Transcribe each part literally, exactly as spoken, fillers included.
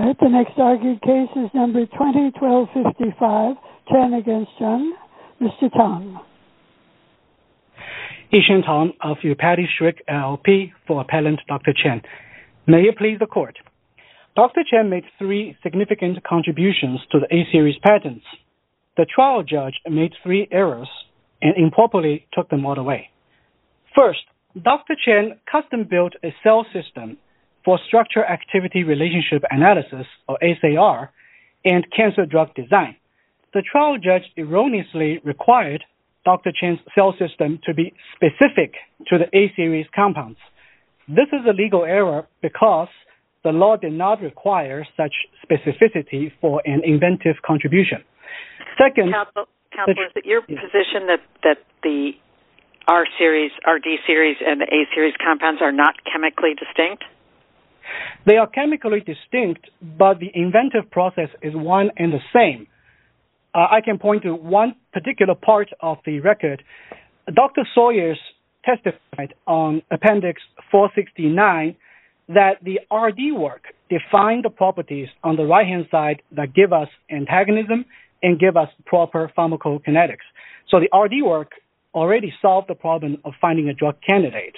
All right, the next argued case is number twenty twelve fifty-five, Chen against Chen. Mister Tong. Yishen Tong of Upati Schrick L L P for appellant Doctor Chen. May it please the court. Doctor Chen made three significant contributions to the A-series patents. The trial judge made three errors and improperly took them all away. First, Doctor Chen custom-built a cell system for structure-activity relationship analysis, or S A R, and cancer drug design. The trial judge erroneously required Doctor Chen's cell system to be specific to the A-series compounds. This is a legal error because the law did not require such specificity for an inventive contribution. Second, Counsel, Counsel is it your yeah. position that, that the R-series, R D series, and the A-series compounds are not chemically distinct? They are chemically distinct, but the inventive process is one and the same. Uh, I can point to one particular part of the record. Doctor Sawyers testified on Appendix four sixty-nine that the R D work defined the properties on the right-hand side that give us antagonism and give us proper pharmacokinetics. So the R D work already solved the problem of finding a drug candidate.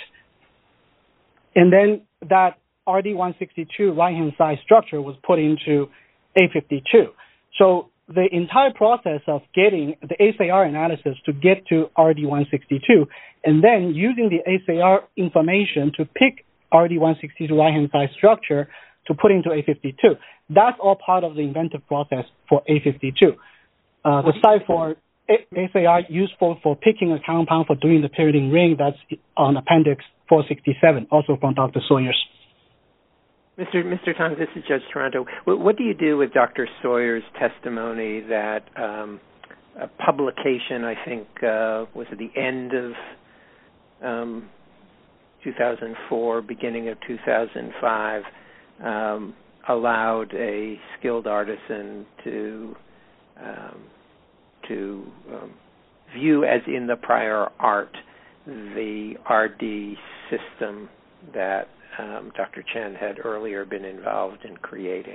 And then that R D one sixty-two right-hand side structure was put into A fifty-two. So the entire process of getting the S A R analysis to get to R D one sixty-two and then using the S A R information to pick R D one sixty-two right-hand side structure to put into A fifty-two. That's all part of the inventive process for A fifty-two. Uh, the site for S A R useful for picking a compound for doing the pyridine ring, that's on Appendix four sixty-seven, also from Doctor Sawyers. Mister Mister Tong, this is Judge Toronto. What, what do you do with Doctor Sawyers' testimony that um, a publication, I think, uh, was at the end of um, two thousand four, beginning of two thousand five, um, allowed a skilled artisan to um, to um, view as in the prior art the R D system that Um, Doctor Chen had earlier been involved in creating?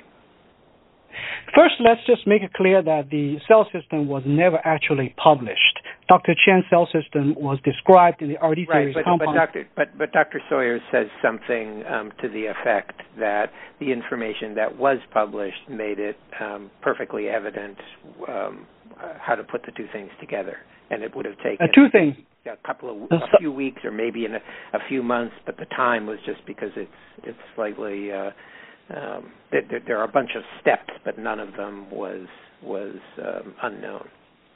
First, let's just make it clear that the cell system was never actually published. Doctor Chen's cell system was described in the R D series right, but, compound. But Doctor But, but Doctor Sawyers says something um, to the effect that the information that was published made it um, perfectly evident um, uh, how to put the two things together, and it would have taken uh, two things. a couple of a few weeks or maybe in a, a few months, but the time was just because it's it's slightly uh, um, there, there are a bunch of steps, but none of them was was um, unknown.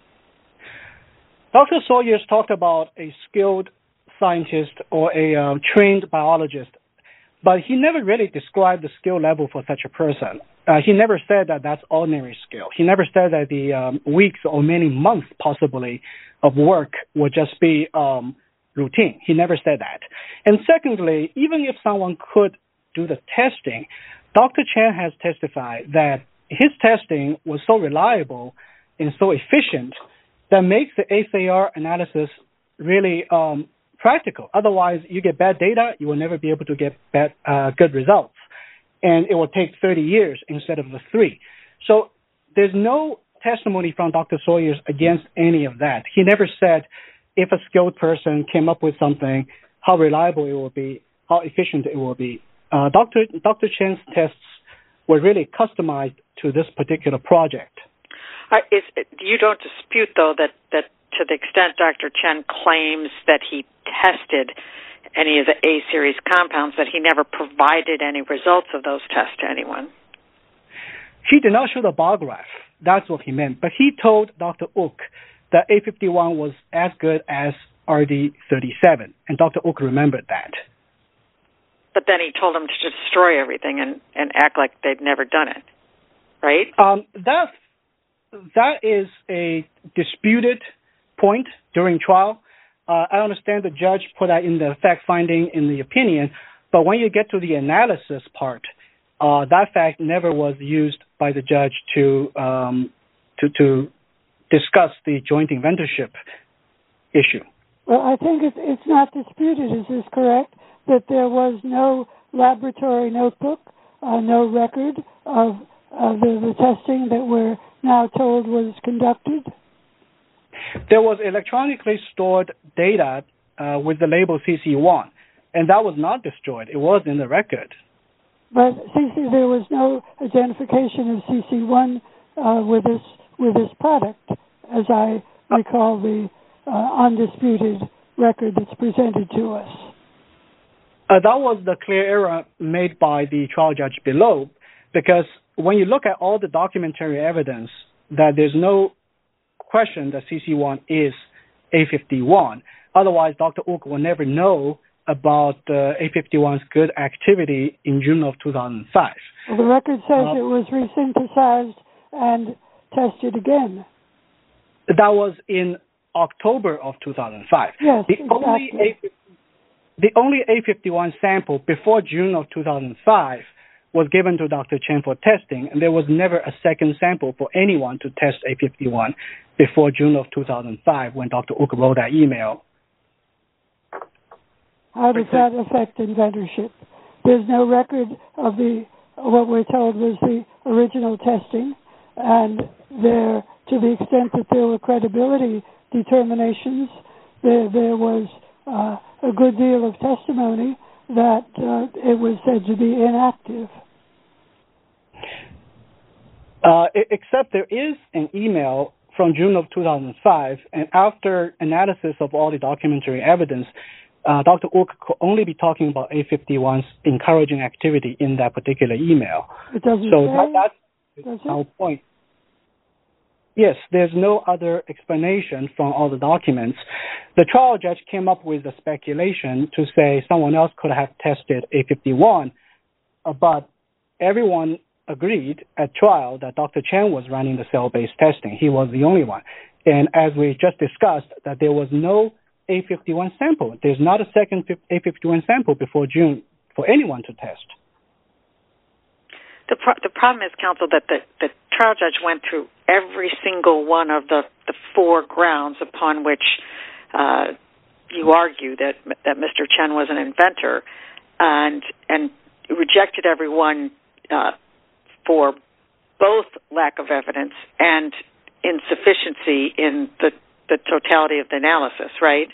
Doctor Sawyers talked about a skilled scientist or a uh, trained biologist, but he never really described the skill level for such a person. Uh, he never said that that's ordinary skill. He never said that the um, weeks or many months possibly of work would just be um, routine. He never said that. And secondly, even if someone could do the testing, Doctor Chen has testified that his testing was so reliable and so efficient that makes the S A R analysis really um, practical. Otherwise, you get bad data, you will never be able to get bad, uh, good results. And it will take thirty years instead of the three. So there's no testimony from Doctor Sawyers against any of that. He never said if a skilled person came up with something, how reliable it will be, how efficient it will be. Uh, Doctor Doctor Chen's tests were really customized to this particular project. Uh, is, you don't dispute, though, that, that to the extent Doctor Chen claims that he tested any of the A-series compounds, that he never provided any results of those tests to anyone? He did not show the bar graph. That's what he meant. But he told Doctor Ook that A fifty-one was as good as R D thirty-seven, and Doctor Ook remembered that. But then he told them to destroy everything and, and act like they'd never done it, right? Um, that, that is a disputed point during trial. Uh, I understand the judge put that in the fact finding in the opinion, but when you get to the analysis part, uh, that fact never was used by the judge to um, to, to discuss the joint inventorship issue. Well, I think it's, it's not disputed, is this correct, that there was no laboratory notebook uh, no record of uh, the, the testing that we're now told was conducted? There was electronically stored data uh, with the label C C one, and that was not destroyed. It was in the record. But C C, there was no identification of C C one uh, with this with this product, as I recall the uh, undisputed record that's presented to us. Uh, that was the clear error made by the trial judge below, because when you look at all the documentary evidence, that there's no question that C C one is A fifty-one. Otherwise, Doctor Oak will never know about uh, A fifty-one's good activity in June of two thousand five. Well, the record says uh, it was resynthesized and tested again. That was in October of two thousand five. Yes, the exactly. Only A, the only A fifty-one sample before June of two thousand five was given to Doctor Chen for testing, and there was never a second sample for anyone to test A fifty-one before June of two thousand five when Doctor Oak wrote that email. How does that affect inventorship? There's no record of the what we're told was the original testing, and there, to the extent that there were credibility determinations, there there was uh, a good deal of testimony that uh, it was said to be inactive. Uh, except there is an email from June of two thousand five, and after analysis of all the documentary evidence, uh, Doctor Oak could only be talking about A fifty-one's encouraging activity in that particular email. It doesn't so say, that, that's does our it? point. Yes, there's no other explanation from all the documents. The trial judge came up with a speculation to say someone else could have tested A fifty-one, uh, but everyone agreed at trial that Doctor Chen was running the cell-based testing. He was the only one. And as we just discussed, that there was no A fifty-one sample. There's not a second A fifty-one sample before June for anyone to test. The, pro- the problem is, counsel, that the, the trial judge went through every single one of the, the four grounds upon which uh, you argue that that Mister Chen was an inventor, and and rejected every one uh, for both lack of evidence and insufficiency in the, the totality of the analysis, right?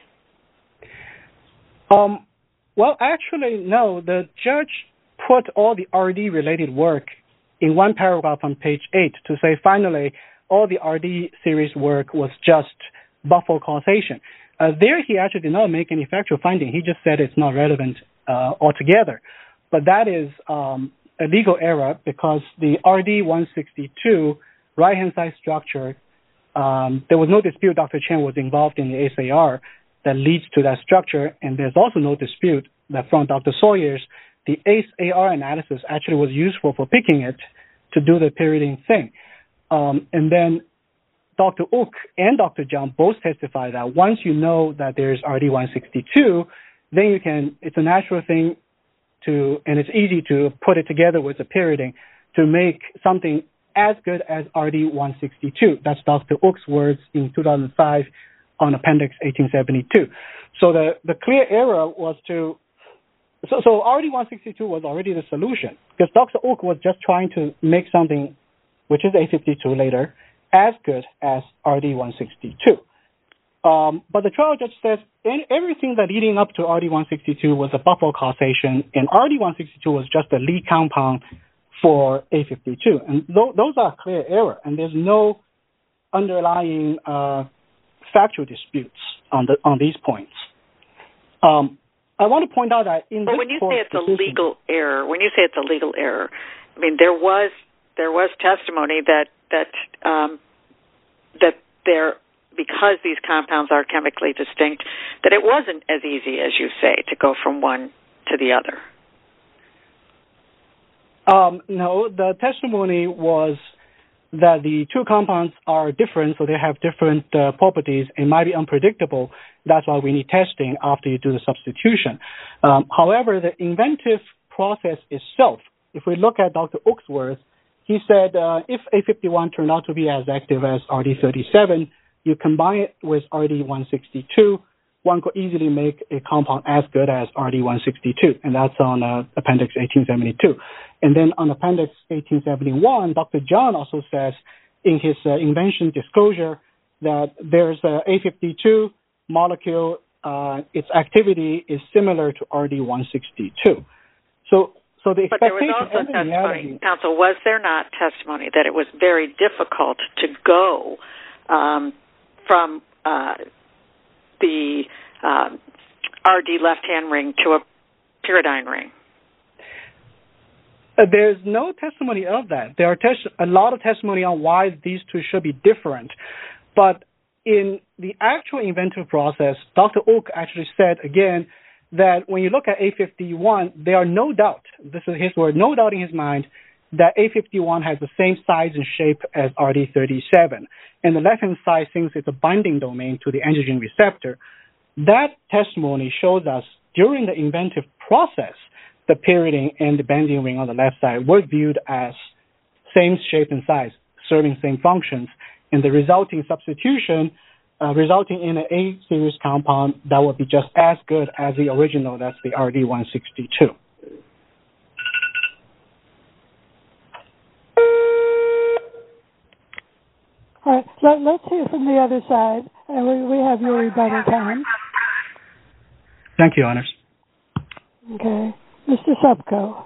Um, well, actually, no. The judge put all the R D-related work in one paragraph on page eight to say, finally, all the R D series work was just buffalo causation. Uh, there, he actually did not make any factual finding. He just said it's not relevant uh, altogether. But that is um, a legal error because the R D one sixty-two right-hand side structure, um, there was no dispute Doctor Chen was involved in the A C E R that leads to that structure, and there's also no dispute that from Doctor Sawyer's, the A C E R analysis actually was useful for picking it to do the pyridine thing. Um, and then Doctor Oak and Doctor Zhang both testify that once you know that there's R D one sixty-two, then you can, it's a natural thing to, and it's easy to put it together with the pyridine to make something as good as R D one sixty-two. That's Doctor Oak's words in two thousand five on Appendix eighteen seventy-two. So the, the clear error was to, so, so R D one sixty-two was already the solution because Doctor Oak was just trying to make something, which is A fifty-two later, as good as R D one sixty-two. Um, but the trial judge says everything that leading up to R D one sixty-two was a buffalo causation, and R D one sixty-two was just a lead compound for A fifty-two. And th- those are clear error, and there's no underlying uh, factual disputes on the on these points. Um, I want to point out that in but this when you court say it's decision, a legal error, when you say it's a legal error, I mean there was there was testimony that that um, that there, because these compounds are chemically distinct, that it wasn't as easy as you say to go from one to the other. Um, no, the testimony was that the two compounds are different, so they have different uh, properties. It might be unpredictable. That's why we need testing after you do the substitution. Um, however, the inventive process itself, if we look at Doctor Oak's words, he said uh, if A fifty-one turned out to be as active as R D thirty-seven, you combine it with R D one sixty-two, one could easily make a compound as good as R D one sixty-two, and that's on uh, Appendix eighteen seventy-two. And then on Appendix eighteen seventy-one, Doctor John also says in his uh, invention disclosure that there's a A fifty-two molecule, uh, its activity is similar to R D one sixty-two. So, so the but there was expectation also testimony, reality, counsel, was there not testimony that it was very difficult to go um, from uh, the um, R D left-hand ring to a pyridine ring? Uh, there's no testimony of that. There are tes- a lot of testimony on why these two should be different. But in the actual inventive process, Doctor Oak actually said, again, that when you look at A fifty-one, there are no doubt, this is his word, no doubt in his mind, that A fifty-one has the same size and shape as R D thirty-seven. And the left-hand side thinks it's a binding domain to the androgen receptor. That testimony shows us during the inventive process, the pyridine and the benzene ring on the left side were viewed as same shape and size, serving same functions, and the resulting substitution uh, resulting in an A-series compound that would be just as good as the original, that's the R D one sixty-two. All right, Let, let's hear from the other side, and we, we have your rebuttal time. Thank you, Honors. Okay. Mister Supko.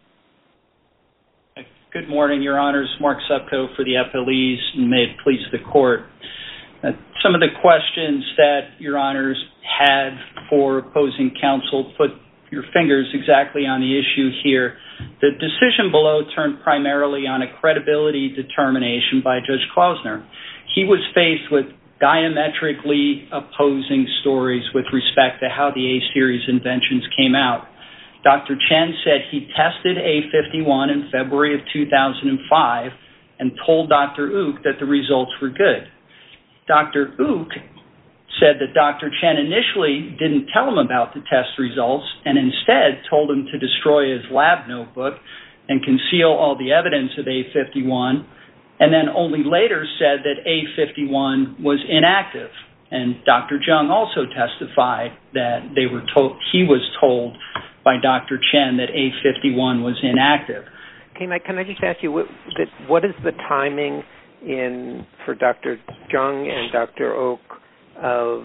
Good morning, Your Honors. Mark Supko for the appellees, and may it please the Court. Uh, some of the questions that Your Honors had for opposing counsel put your fingers exactly on the issue here. The decision below turned primarily on a credibility determination by Judge Klausner. He was faced with diametrically opposing stories with respect to how the A-series inventions came out. Doctor Chen said he tested A fifty-one in February of two thousand five and told Doctor Ook that the results were good. Doctor Ook said that Doctor Chen initially didn't tell him about the test results and instead told him to destroy his lab notebook and conceal all the evidence of A fifty-one, and then only later said that A fifty-one was inactive. And Doctor Jung also testified that they were told, he was told by Doctor Chen that A fifty-one was inactive. Can I, can I just ask you, what, that, what is the timing in for Doctor Jung and Doctor Oak of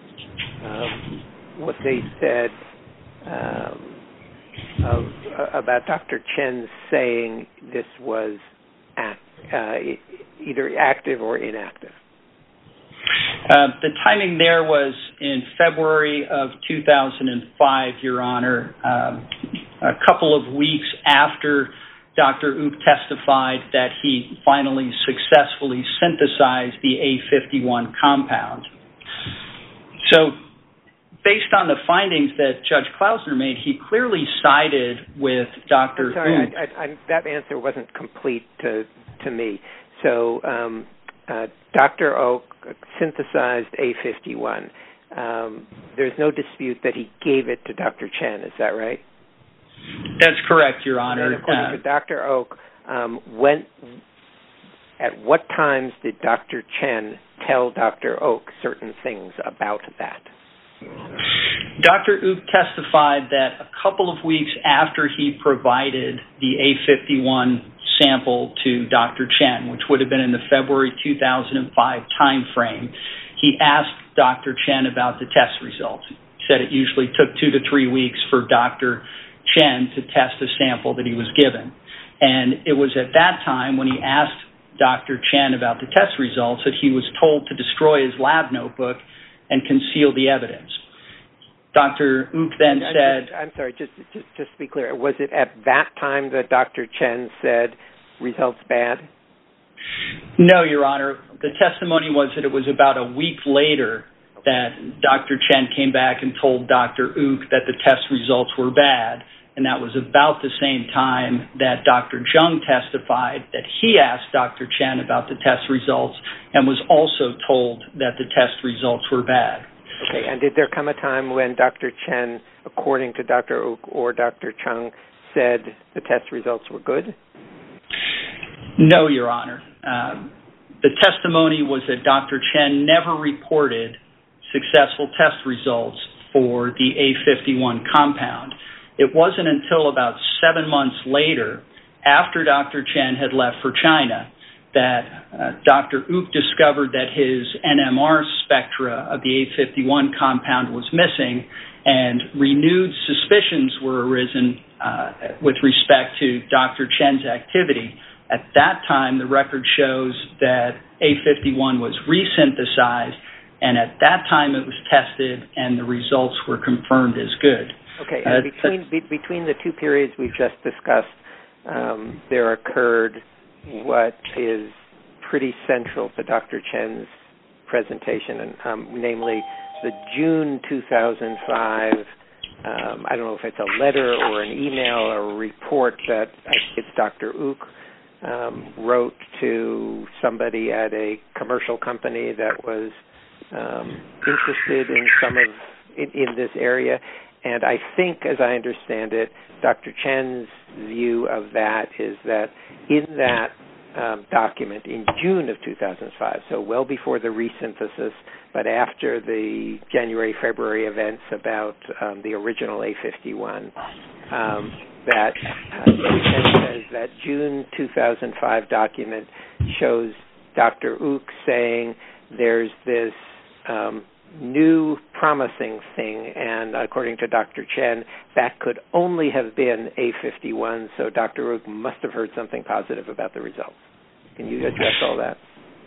um, what they said um, of, uh, about Doctor Chen saying this was act, uh, either active or inactive? Uh, the timing there was in February of two thousand five, Your Honor, um, a couple of weeks after Doctor Ook testified that he finally successfully synthesized the A fifty-one compound. So based on the findings that Judge Klausner made, he clearly sided with Doctor I'm sorry, Ook. I, I, I, that answer wasn't complete to, to me. So um, uh, Doctor Oak synthesized A fifty-one. Um, there's no dispute that he gave it to Doctor Chen, is that right? That's correct, Your Honor. And according uh, to Doctor Oak, um, when, at what times did Doctor Chen tell Doctor Oak certain things about that? Doctor Ook testified that a couple of weeks after he provided the A fifty-one sample to Doctor Chen, which would have been in the February two thousand five time frame, he asked Doctor Chen about the test results. He said it usually took two to three weeks for Doctor Chen to test a sample that he was given. And it was at that time when he asked Doctor Chen about the test results that he was told to destroy his lab notebook and conceal the evidence. Doctor Ook then I'm said... Just, I'm sorry, just, just, just to be clear, was it at that time that Doctor Chen said results bad? No, Your Honor. The testimony was that it was about a week later that Doctor Chen came back and told Doctor Ook that the test results were bad, and that was about the same time that Doctor Jung testified that he asked Doctor Chen about the test results and was also told that the test results were bad. Okay, and did there come a time when Doctor Chen, according to Doctor Ook or Doctor Chung, said the test results were good? No, Your Honor. Uh, the testimony was that Doctor Chen never reported successful test results for the A fifty-one compound. It wasn't until about seven months later, after Doctor Chen had left for China, that uh, Doctor Uk discovered that his N M R spectra of the A fifty-one compound was missing, and renewed suspicions were arisen uh, with respect to Doctor Chen's activity. At that time, the record shows that A fifty-one was resynthesized, and at that time it was tested, and the results were confirmed as good. Okay, and uh, between be, between the two periods we've just discussed, um, there occurred what is pretty central to Doctor Chen's presentation, and um, namely the June two thousand five, um, I don't know if it's a letter or an email or a report that I think it's Doctor Uk um, wrote to somebody at a commercial company that was um, interested in some of in, in this area. And I think, as I understand it, Doctor Chen's view of that is that in that um, document in June of two thousand five, so well before the resynthesis, but after the January, February events about um, the original A fifty-one, um, that uh, Chen says that June two thousand five document shows Doctor Uk saying there's this um, new promising thing, and according to Doctor Chen, that could only have been A fifty-one, so Doctor Uk must have heard something positive about the results. Can you address all that?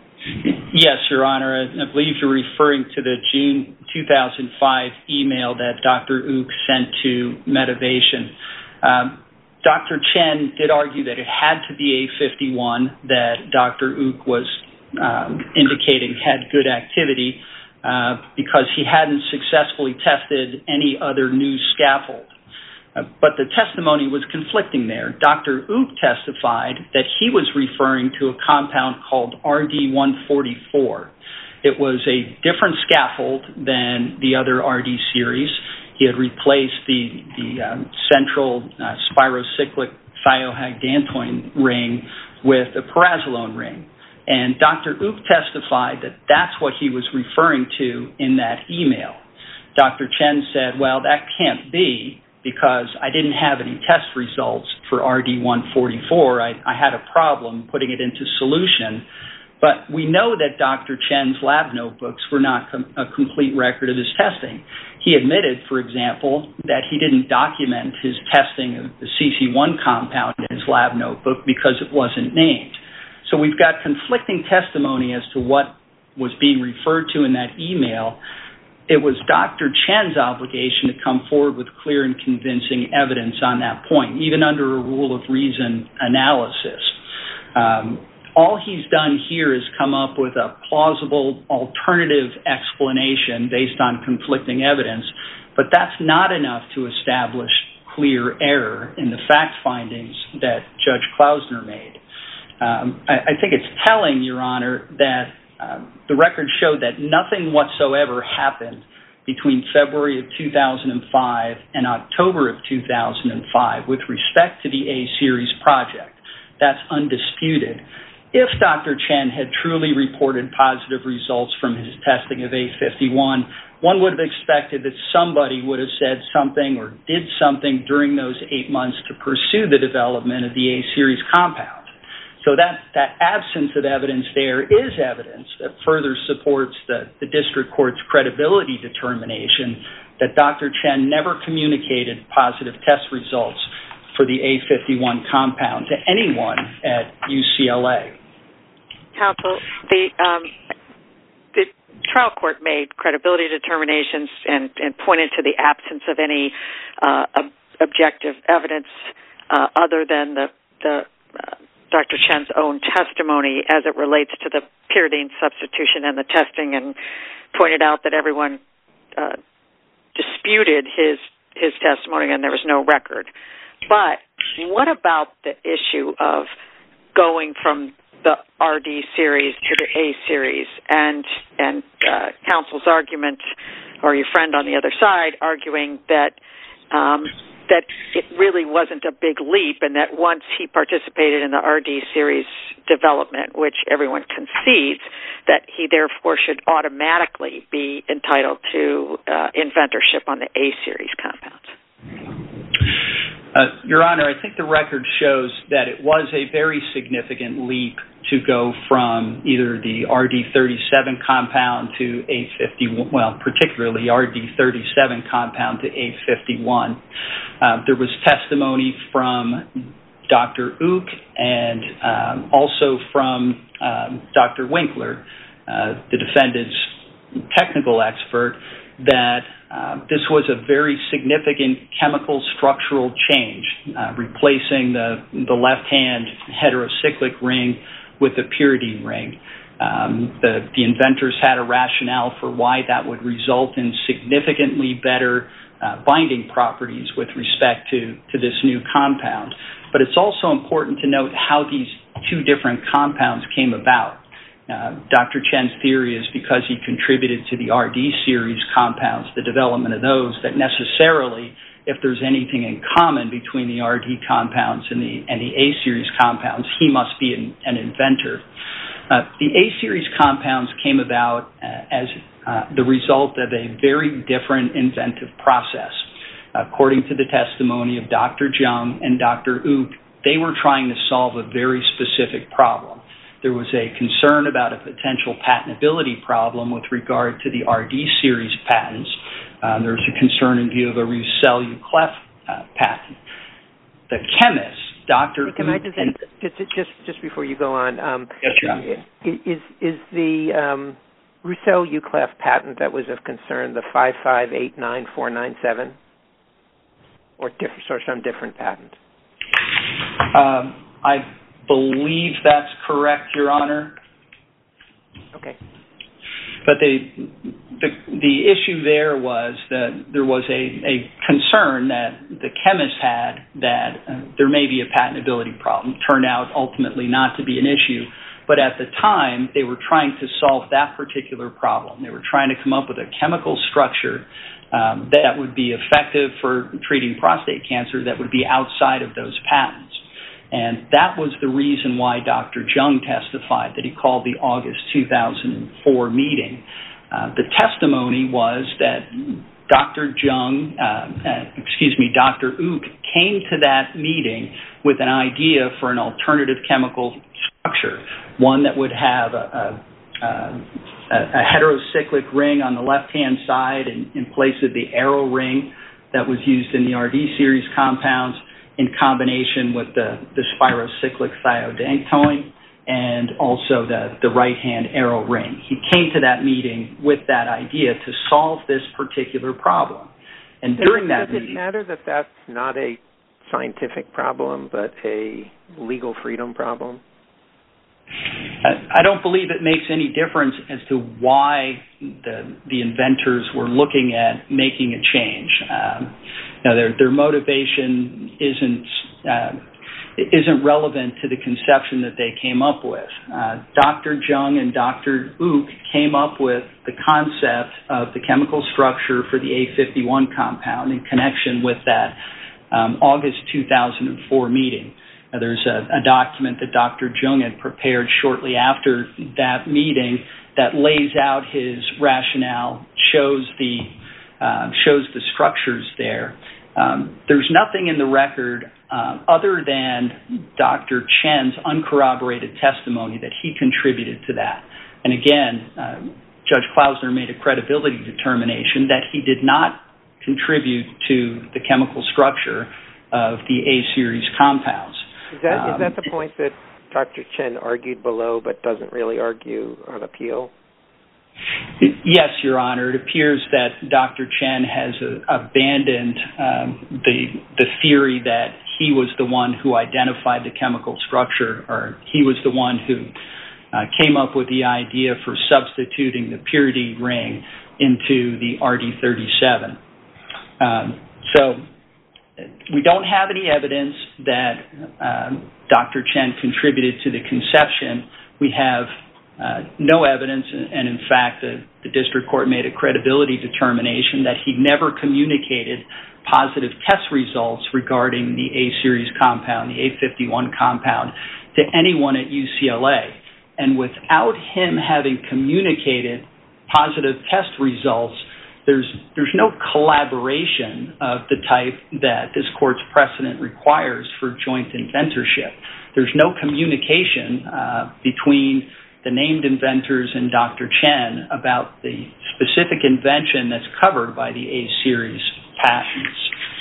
Yes, Your Honor. I believe you're referring to the June two thousand five email that Doctor Uk sent to Medivation. Um, Doctor Chen did argue that it had to be A fifty-one, that Doctor Uk was um, indicating had good activity, Uh, because he hadn't successfully tested any other new scaffold. Uh, but the testimony was conflicting there. Doctor Uk testified that he was referring to a compound called R D one forty-four. It was a different scaffold than the other R D series. He had replaced the, the um, central uh, spirocyclic thiohagdantoin ring with a pyrazolone ring. And Doctor Uk testified that that's what he was referring to in that email. Doctor Chen said, well, that can't be because I didn't have any test results for R D one forty-four. I, I had a problem putting it into solution. But we know that Doctor Chen's lab notebooks were not com- a complete record of his testing. He admitted, for example, that he didn't document his testing of the C C one compound in his lab notebook because it wasn't named. So we've got conflicting testimony as to what was being referred to in that email. It was Doctor Chen's obligation to come forward with clear and convincing evidence on that point, even under a rule of reason analysis. Um, all he's done here is come up with a plausible alternative explanation based on conflicting evidence, but that's not enough to establish clear error in the fact findings that Judge Klausner made. Um, I, I think it's telling, Your Honor, that um, the record showed that nothing whatsoever happened between February of two thousand five and October of two thousand five with respect to the A-Series project. That's undisputed. If Doctor Chen had truly reported positive results from his testing of A fifty-one, one would have expected that somebody would have said something or did something during those eight months to pursue the development of the A-Series compound. So that, that absence of evidence there is evidence that further supports the, the district court's credibility determination that Doctor Chen never communicated positive test results for the A fifty-one compound to anyone at U C L A. Counsel, the, um, the trial court made credibility determinations and, and pointed to the absence of any uh, ob- objective evidence uh, other than the, the uh, Doctor Chen's own testimony as it relates to the pyridine substitution and the testing, and pointed out that everyone uh, disputed his his testimony and there was no record. But what about the issue of going from the R D series to the A series, and and uh, counsel's argument, or your friend on the other side arguing that um, that it really wasn't a big leap, and that once he participated in the R D series development, which everyone concedes, that he therefore should automatically be entitled to uh, inventorship on the A-series compounds? Uh, Your Honor, I think the record shows that it was a very significant leap to go from either the R D thirty-seven compound to A fifty-one, well, particularly R D thirty-seven compound to A fifty-one. Uh, there was testimony from Doctor Ook and um, also from um, Doctor Winkler, uh, the defendant's technical expert, that uh, this was a very significant chemical structural change, uh, replacing the, the left-hand heterocyclic ring with the purity ring. Um, the, the inventors had a rationale for why that would result in significantly better uh, binding properties with respect to, to this new compound. But it's also important to note how these two different compounds came about. Uh, Doctor Chen's theory is because he contributed to the R D series compounds, the development of those, that necessarily, if there's anything in common between the R D compounds and the and the A series compounds, he must be an, an inventor. Uh, the A series compounds came about uh, as uh, the result of a very different inventive process. According to the testimony of Doctor Jung and Doctor Ook, they were trying to solve a very specific problem. There was a concern about a potential patentability problem with regard to the R D series patents. Um, there was a concern in view of a Roussel-Uclef uh, patent. The chemist, Doctor Can Ook, I just, and, just just just before you go on, um, yes, Your Honor. is is the um, Roussel-Uclef patent that was of concern the five five eight nine four nine seven, or different, or some different patent? Um, I believe that's correct, Your Honor. Okay. But the, the the issue there was that there was a, a concern that the chemists had that uh, there may be a patentability problem. Turned out ultimately not to be an issue. But at the time, they were trying to solve that particular problem. They were trying to come up with a chemical structure um, that would be effective for treating prostate cancer that would be outside of those patents. And that was the reason why Doctor Jung testified that he called the August two thousand four meeting. Uh, the testimony was that Doctor Jung, uh, uh, excuse me, Doctor Ook came to that meeting with an idea for an alternative chemical structure, one that would have a, a, a, a heterocyclic ring on the left-hand side in, in place of the arrow ring that was used in the R D series compounds, in combination with the, the spirocyclic thiodentoin and also the, the right-hand arrow ring. He came to that meeting with that idea to solve this particular problem. And does during it, that does meeting... it matter that that's not a scientific problem but a legal freedom problem? I don't believe it makes any difference as to why the the inventors were looking at making a change. Um, now their their motivation isn't uh, isn't relevant to the conception that they came up with. Uh, Doctor Jung and Doctor Ook came up with the concept of the chemical structure for the A fifty-one compound in connection with that um, August two thousand four meeting. Now, there's a, a document that Doctor Jung had prepared shortly after that meeting that lays out his rationale, shows the uh, shows the structures there. Um, there's nothing in the record uh, other than Doctor Chen's uncorroborated testimony that he contributed to that. And again, uh, Judge Klausner made a credibility determination that he did not contribute to the chemical structure of the A-series compounds. Is that, um, is that the point that Doctor Chen argued below but doesn't really argue on appeal? Yes, Your Honor. It appears that Doctor Chen has uh, abandoned um, the the theory that he was the one who identified the chemical structure, or he was the one who uh, came up with the idea for substituting the purity ring into the R D thirty-seven. Um, so we don't have any evidence that um, Doctor Chen contributed to the conception. We have uh, no evidence, and in fact, the, the district court made a credibility determination that he never communicated positive test results regarding the A-series compound, the A fifty-one compound, to anyone at U C L A. And without him having communicated positive test results, there's there's no collaboration of the type that this court's precedent requires for joint inventorship. There's no communication uh, between the named inventors and Doctor Chen about the specific invention that's covered by the A-series patents.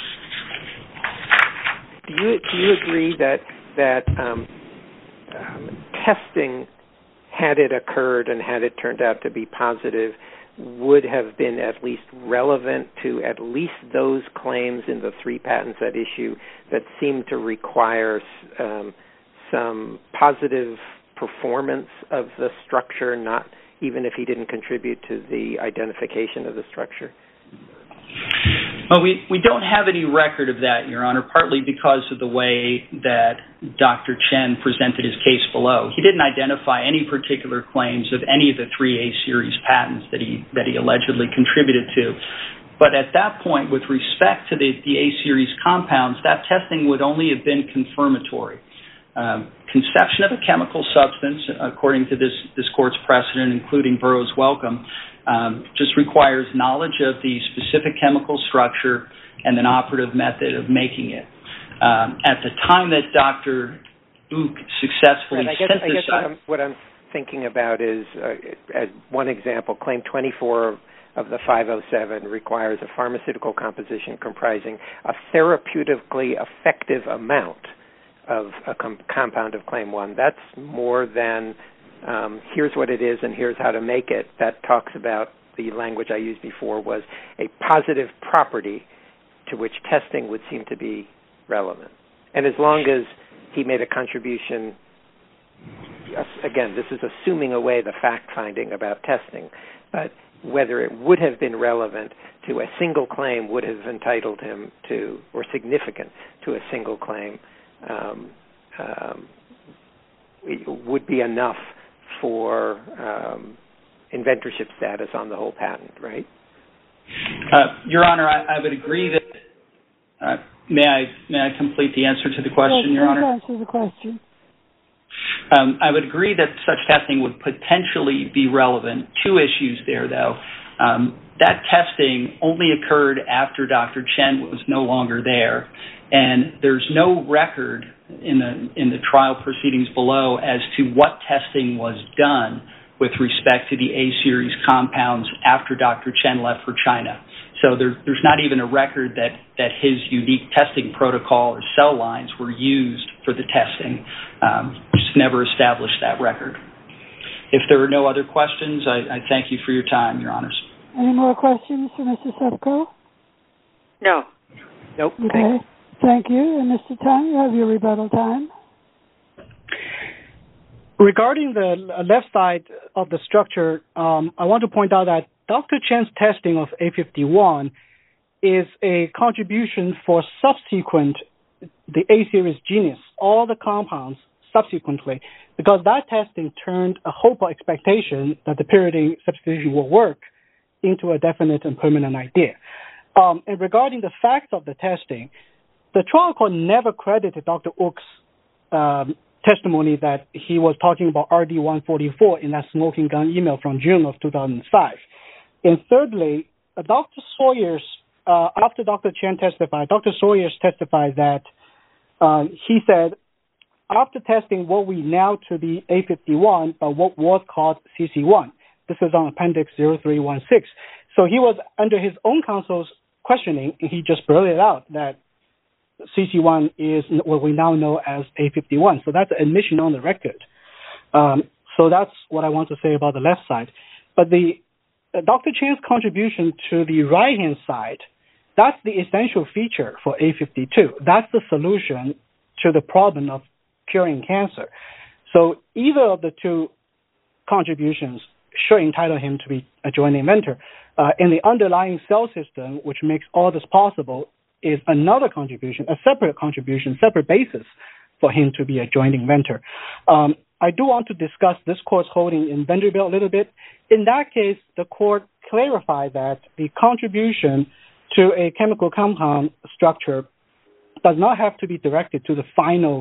Do you do you agree that that um, um, testing, had it occurred and had it turned out to be positive, would have been at least relevant to at least those claims in the three patents at issue that seem to require um, some positive performance of the structure, not even if he didn't contribute to the identification of the structure? Well, we, we don't have any record of that, Your Honor, partly because of the way that Doctor Chen presented his case below. He didn't identify any particular claims of any of the three A-series patents that he that he allegedly contributed to. But at that point, with respect to the, the A-series compounds, that testing would only have been confirmatory. Um, conception of a chemical substance, according to this, this court's precedent, including Burroughs Welcome, um, just requires knowledge of the specific chemical structure and an operative method of making it. Um, at the time that Doctor Book successfully right, I guess, synthesized... I guess what, I'm, what I'm thinking about is, uh, as one example, Claim twenty-four of the five oh seven requires a pharmaceutical composition comprising a therapeutically effective amount of a com- compound of Claim one. That's more than um, here's what it is and here's how to make it. That talks about, the language I used before was a positive property to which testing would seem to be relevant. And as long as he made a contribution, again, this is assuming away the fact-finding about testing, but whether it would have been relevant to a single claim would have entitled him to, or significant to a single claim, um, um, it would be enough for um, inventorship status on the whole patent, right? Uh, Your Honor, I, I would agree that. Uh, may I may I complete the answer to the question, yes, Your Honor? Answer the question. Um, I would agree that such testing would potentially be relevant. Two issues there, though. Um, that testing only occurred after Doctor Chen was no longer there, and there's no record in the in the trial proceedings below as to what testing was done with respect to the A-series compounds after Doctor Chen left for China. So there, there's not even a record that, that his unique testing protocol or cell lines were used for the testing. Um, just never established that record. If there are no other questions, I, I thank you for your time, Your Honors. Any more questions for Mister Sepko? No. Nope. Okay. Thanks. Thank you. And Mister Tang, you have your rebuttal time. Regarding the left side of the structure, um, I want to point out that Doctor Chen's testing of A fifty-one is a contribution for subsequent, the A-series genus, all the compounds subsequently, because that testing turned a hope or expectation that the pyridine substitution will work into a definite and permanent idea. Um, and regarding the facts of the testing, the trial court never credited Doctor Ook's um, testimony that he was talking about R D one forty-four in that smoking gun email from June of two thousand five. And thirdly, uh, Doctor Sawyer's, uh, after Doctor Chen testified, Doctor Sawyer's testified that uh, he said, after testing what we now to be A fifty-one, but what was called C C one. This is on Appendix zero three one six. So he was under his own counsel's questioning, and he just blurted out that C C one is what we now know as A fifty-one. So that's an admission on the record. Um, so that's what I want to say about the left side. But the uh, Doctor Chen's contribution to the right-hand side, that's the essential feature for A fifty-two. That's the solution to the problem of curing cancer. So either of the two contributions should entitle him to be a joint inventor. Uh, and the underlying cell system, which makes all this possible, is another contribution, a separate contribution, separate basis for him to be a joint inventor. Um, I do want to discuss this court's holding in Vanderbilt a little bit. In that case, the court clarified that the contribution to a chemical compound structure does not have to be directed to the final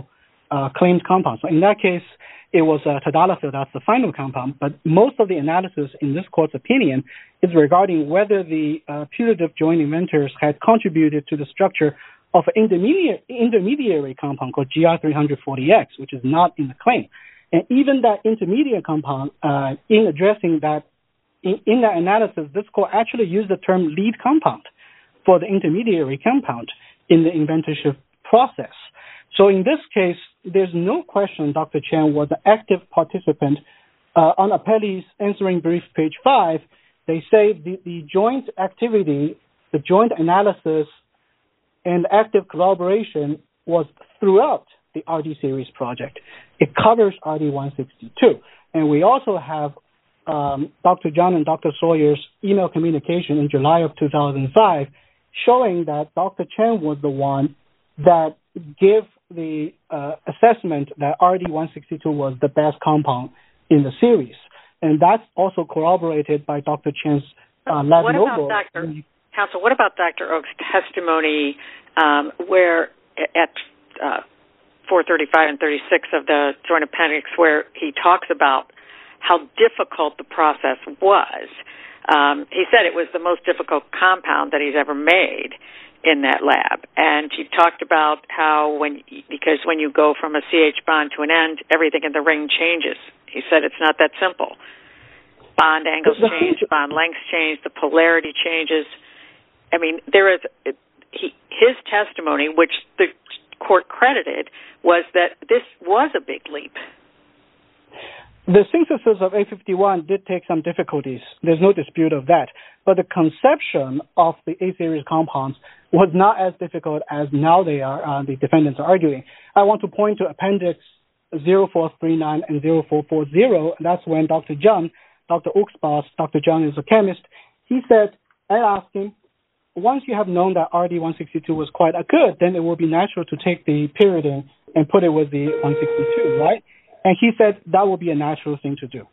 uh, claimed compound. So in that case, it was uh, tadalafil, that's the final compound. But most of the analysis in this court's opinion is regarding whether the uh, putative joint inventors had contributed to the structure of an intermediate, intermediary compound called G R three forty X, which is not in the claim. And even that intermediate compound, uh, in addressing that, in, in that analysis, this court actually used the term lead compound for the intermediary compound in the inventorship process. So in this case, there's no question Doctor Chen was an active participant. Uh, on Appellee's answering brief, page five, they say the, the joint activity, the joint analysis, and active collaboration was throughout the R D series project. It covers R D one sixty-two. And we also have um, Doctor John and Doctor Sawyer's email communication in July of two thousand five showing that Doctor Chen was the one that gave the uh, assessment that R D one sixty-two was the best compound in the series. And that's also corroborated by Doctor Chen's uh, lab what notebook. About Doctor Counsel, what about Doctor Oak's testimony um, where at uh, four thirty-five and thirty-six of the Joint Appendix where he talks about how difficult the process was? Um, he said it was the most difficult compound that he's ever made in that lab. And he talked about how when, because when you go from a C H bond to an end, everything in the ring changes. He said it's not that simple. Bond angles change, bond lengths change, the polarity changes. I mean, there is he, his testimony, which the court credited, was that this was a big leap. The synthesis of A fifty-one did take some difficulties. There's no dispute of that. But the conception of the A-series compounds was not as difficult as now they are, uh, the defendants are arguing. I want to point to Appendix zero four three nine and zero four four zero. That's when Doctor John, Doctor Oak's boss, Doctor John is a chemist, he said, I asked him, once you have known that R D one sixty-two was quite a good, then it will be natural to take the pyridine and put it with the one sixty-two, right? And he said that would be a natural thing to do.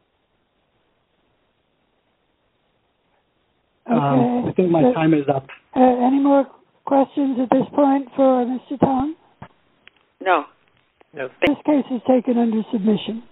Okay. Um, I think my so, time is up. Uh, any more questions at this point for Mister Tong? No. No. This case is taken under submission.